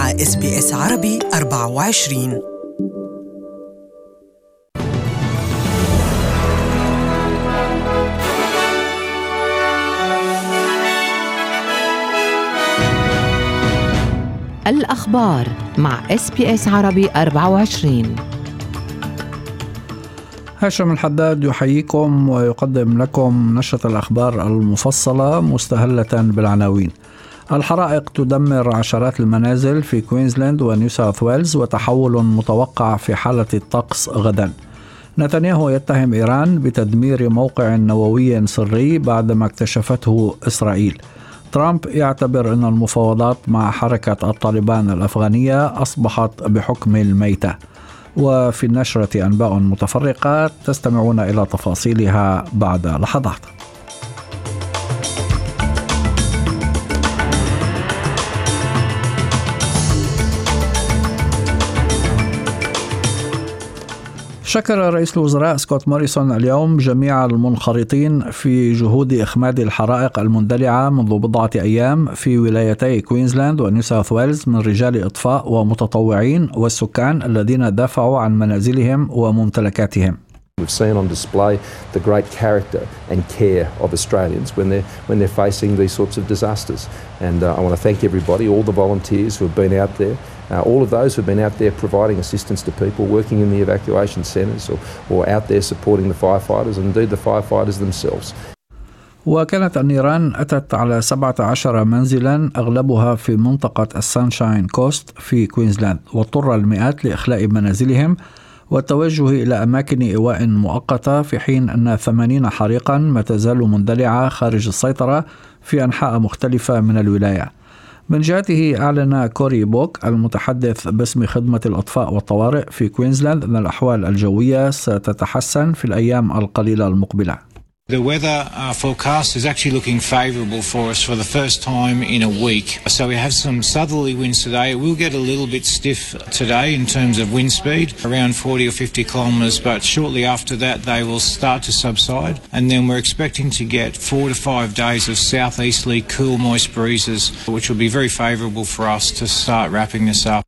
مع SBS عربي 24. الأخبار مع SBS عربي 24. هاشم الحداد يحييكم ويقدم لكم نشرة الأخبار المفصلة مستهلة بالعناوين. الحرائق تدمر عشرات المنازل في كوينزلاند ونيو ساوث ويلز وتحول متوقع في حالة الطقس غدا. نتنياهو يتهم إيران بتدمير موقع نووي سري بعدما اكتشفته إسرائيل. ترامب يعتبر أن المفاوضات مع حركة الطالبان الأفغانية أصبحت بحكم الميتة. وفي النشرة أنباء متفرقة تستمعون إلى تفاصيلها بعد لحظات. شكر رئيس الوزراء سكوت موريسون اليوم جميع المنخرطين في جهود إخماد الحرائق المندلعة منذ بضعة أيام في ولايتي كوينزلاند ونيو ساوث ويلز من رجال إطفاء ومتطوعين والسكان الذين دافعوا عن منازلهم وممتلكاتهم. We've seen on display the great character and care of Australians when they're facing these sorts of disasters. And I want to thank everybody, all the volunteers who have been out there, all of those who have been out there providing assistance to people, working in the evacuation centres or out there supporting the firefighters and indeed the firefighters themselves. وكانت النيران أتت على 17 منزلا أغلبها في منطقة السانشاين كوست في كوينزلاند، واضطر المئات لإخلاء منازلهم والتوجه إلى أماكن إيواء مؤقتة، في حين أن 80 حريقا ما تزال مندلعة خارج السيطرة في أنحاء مختلفة من الولاية. من جهته أعلن كوري بوك المتحدث باسم خدمة الإطفاء والطوارئ في كوينزلاند أن الأحوال الجوية ستتحسن في الأيام القليلة المقبلة. The weather forecast is actually looking favourable for us for the first time in a week. So we have some southerly winds today. It will get a little bit stiff today in terms of wind speed, around 40 or 50 kilometres, but shortly after that they will start to subside. And then we're expecting to get 4 to 5 days of southeasterly cool moist breezes, which will be very favourable for us to start wrapping this up.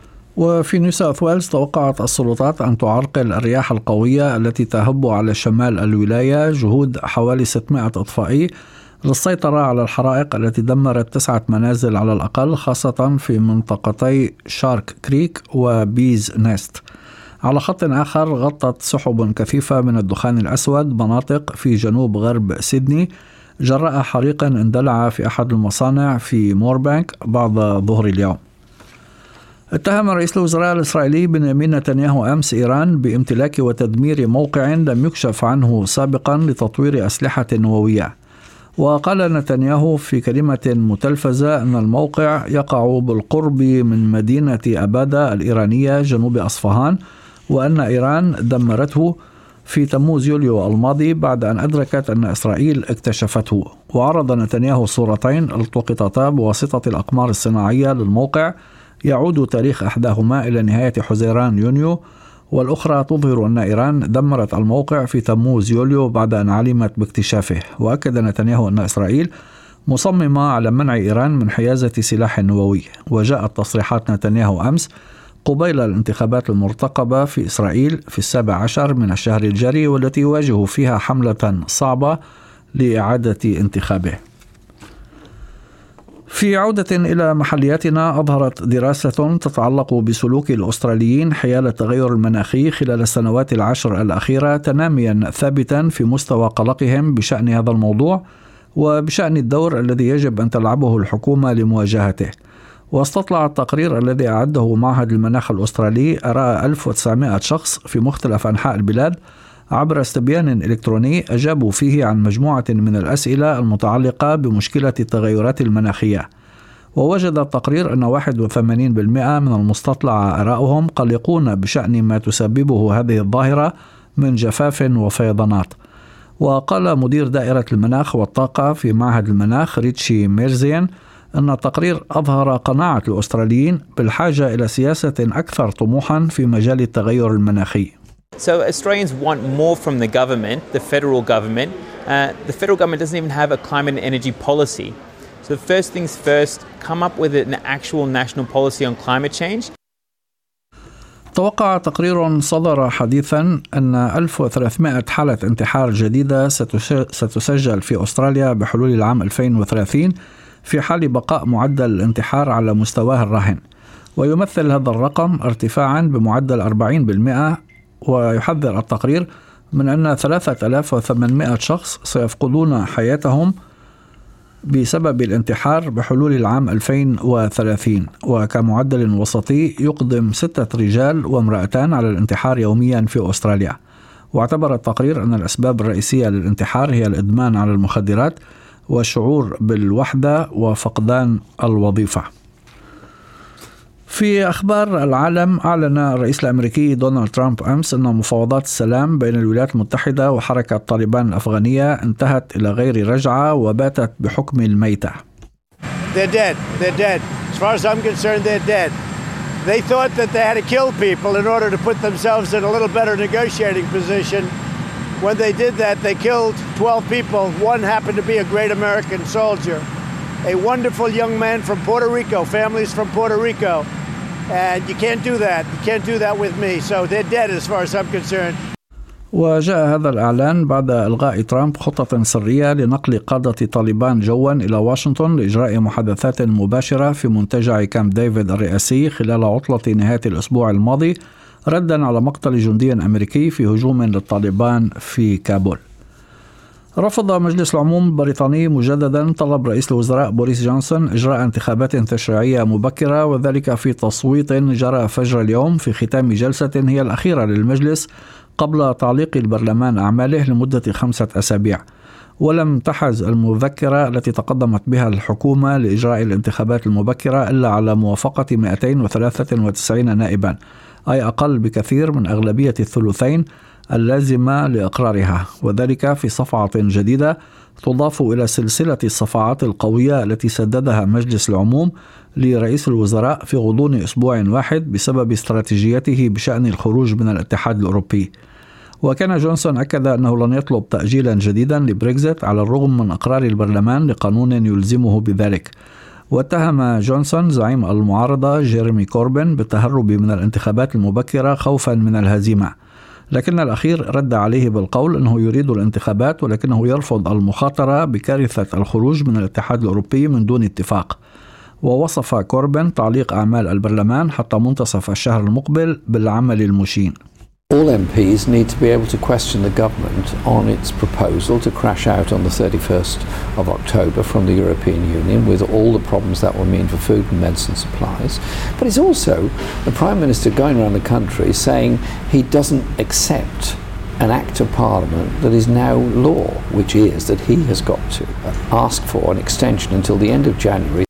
وفي نيو ساوث ويلز توقعت السلطات أن تعرقل الرياح القوية التي تهب على شمال الولاية جهود حوالي 600 إطفائي للسيطرة على الحرائق التي دمرت 9 منازل على الأقل، خاصة في منطقتي شارك كريك وبيز نيست. على خط آخر غطت سحب كثيفة من الدخان الأسود مناطق في جنوب غرب سيدني جراء حريق اندلع في أحد المصانع في موربانك بعد ظهر اليوم. اتهم رئيس الوزراء الإسرائيلي بنيامين نتنياهو أمس إيران بامتلاك وتدمير موقع لم يكشف عنه سابقا لتطوير أسلحة نووية. وقال نتنياهو في كلمة متلفزة أن الموقع يقع بالقرب من مدينة أبادا الإيرانية جنوب أصفهان، وأن إيران دمرته في تموز يوليو الماضي بعد أن أدركت أن إسرائيل اكتشفته. وعرض نتنياهو صورتين التقطتا بواسطة الأقمار الصناعية للموقع يعود تاريخ إحداهما إلى نهاية حزيران يونيو، والأخرى تظهر أن إيران دمرت الموقع في تموز يوليو بعد أن علمت باكتشافه. وأكد نتنياهو أن إسرائيل مصممة على منع إيران من حيازة سلاح نووي. وجاءت تصريحات نتنياهو أمس قبيل الانتخابات المرتقبة في إسرائيل في 17 من الشهر الجاري، والتي يواجه فيها حملة صعبة لإعادة انتخابه. في عودة إلى محلياتنا، أظهرت دراسة تتعلق بسلوك الأستراليين حيال التغير المناخي خلال السنوات 10 الأخيرة تناميا ثابتا في مستوى قلقهم بشأن هذا الموضوع وبشأن الدور الذي يجب أن تلعبه الحكومة لمواجهته. واستطلع التقرير الذي أعده معهد المناخ الأسترالي آراء 1900 شخص في مختلف أنحاء البلاد عبر استبيان إلكتروني أجابوا فيه عن مجموعة من الأسئلة المتعلقة بمشكلة التغيرات المناخية. ووجد التقرير أن 81% من المستطلع آراءهم قلقون بشأن ما تسببه هذه الظاهرة من جفاف وفيضانات. وقال مدير دائرة المناخ والطاقة في معهد المناخ ريتشي ميرزين أن التقرير أظهر قناعة الأستراليين بالحاجة إلى سياسة أكثر طموحا في مجال التغير المناخي. So Australians want more from the government, the federal government. The federal government doesn't even have a climate and energy policy. So first things first, come up with an actual national policy on climate change. توقع تقرير صدر حديثا أن 1300 حالة انتحار جديدة ستسجل في أستراليا بحلول العام 2030 في حال بقاء معدل الانتحار على مستواه الراهن، ويمثل هذا الرقم ارتفاعا بمعدل 40%. ويحذر التقرير من أن 3800 شخص سيفقدون حياتهم بسبب الانتحار بحلول العام 2030، وكمعدل وسطي يقدم 6 رجال وامرأتان على الانتحار يوميا في أستراليا. واعتبر التقرير أن الأسباب الرئيسية للانتحار هي الإدمان على المخدرات والشعور بالوحدة وفقدان الوظيفة. في أخبار العالم، أعلن الرئيس الأمريكي دونالد ترامب أمس أن مفاوضات السلام بين الولايات المتحدة وحركة طالبان الأفغانية انتهت إلى غير رجعة وباتت بحكم الميتة. They're dead. They're dead. As far as I'm concerned, they're dead. They thought that they had to kill people in order to put themselves in a little better negotiating position. When they did that, they killed 12 people. One happened to be a great American soldier, a wonderful young man from Puerto Rico, families from Puerto Rico. And you can't do that. You can't do that with me. So they're dead as far as I'm concerned. وجاء هذا الإعلان بعد إلغاء ترامب خطة سرية لنقل قادة طالبان جوا إلى واشنطن لإجراء محادثات مباشرة في منتجع كامب ديفيد الرئاسي خلال عطلة نهاية الأسبوع الماضي، ردا على مقتل جندي أمريكي في هجوم للطالبان في كابول. رفض مجلس العموم البريطاني مجددا طلب رئيس الوزراء بوريس جونسون إجراء انتخابات تشريعية مبكرة، وذلك في تصويت جرى فجر اليوم في ختام جلسة هي الأخيرة للمجلس قبل تعليق البرلمان أعماله لمدة 5 أسابيع. ولم تحز المذكرة التي تقدمت بها الحكومة لإجراء الانتخابات المبكرة إلا على موافقة 293 نائبا، أي أقل بكثير من أغلبية الثلثين اللازمة لإقرارها، وذلك في صفعة جديدة تضاف إلى سلسلة الصفعات القوية التي سددها مجلس العموم لرئيس الوزراء في غضون أسبوع واحد بسبب استراتيجيته بشأن الخروج من الاتحاد الأوروبي. وكان جونسون أكد أنه لن يطلب تأجيلا جديدا لبريكزيت على الرغم من إقرار البرلمان لقانون يلزمه بذلك. واتهم جونسون زعيم المعارضة جيريمي كوربين بالتهرب من الانتخابات المبكرة خوفا من الهزيمة، لكن الأخير رد عليه بالقول أنه يريد الانتخابات ولكنه يرفض المخاطرة بكارثة الخروج من الاتحاد الأوروبي من دون اتفاق. ووصف كوربين تعليق أعمال البرلمان حتى منتصف الشهر المقبل بالعمل المشين. All MPs need to be able to question the government on its proposal to crash out on the 31st of October from the European Union with all the problems that will mean for food and medicine supplies. But it's also the Prime Minister going around the country saying he doesn't accept an act of Parliament that is now law, which is that he has got to ask for an extension until the end of January.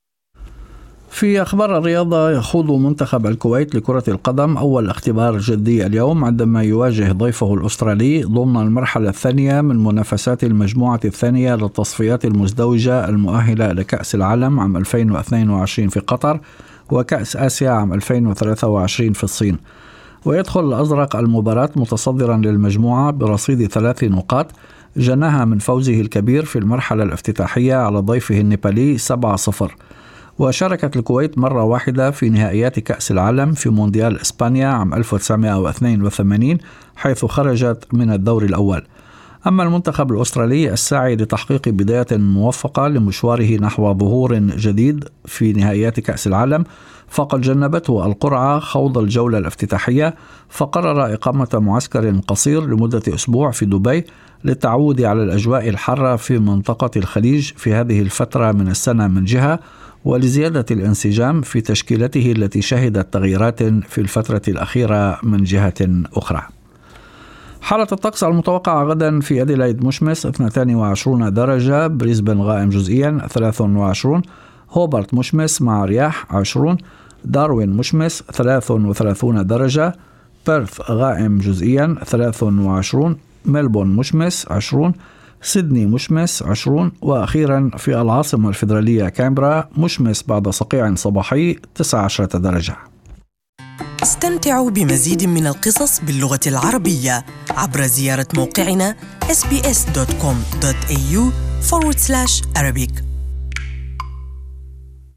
في أخبار الرياضة، يخوض منتخب الكويت لكرة القدم أول اختبار جدي اليوم عندما يواجه ضيفه الأسترالي ضمن المرحلة الثانية من منافسات المجموعة الثانية للتصفيات المزدوجة المؤهلة لكأس العالم عام 2022 في قطر وكأس آسيا عام 2023 في الصين. ويدخل الأزرق المباراة متصدرا للمجموعة برصيد 3 نقاط جناها من فوزه الكبير في المرحلة الافتتاحية على ضيفه النيبالي 7-0. وشاركت الكويت مرة واحدة في نهائيات كأس العالم في مونديال إسبانيا عام 1982 حيث خرجت من الدور الأول. أما المنتخب الأسترالي الساعي لتحقيق بداية موفقة لمشواره نحو ظهور جديد في نهائيات كأس العالم فقد جنبته القرعة خوض الجولة الافتتاحية، فقرر إقامة معسكر قصير لمدة أسبوع في دبي للتعود على الأجواء الحارة في منطقة الخليج في هذه الفترة من السنة من جهة، ولزيادة الانسجام في تشكيلته التي شهدت تغييرات في الفترة الأخيرة من جهة أخرى. حالة الطقس المتوقعة غدا: في أديلايد مشمس 22 درجة، بريسبن غائم جزئيا 23، هوبارت مشمس مع رياح 20، داروين مشمس 33 درجة، بيرث غائم جزئيا 23، ملبون مشمس 20، سيدني مشمس 20، وأخيرا في العاصمة الفيدرالية كامبرا مشمس بعد صقيع صباحي 19 درجة. استمتعوا بمزيد من القصص باللغة العربية عبر زيارة موقعنا sbs.com.au/Arabic.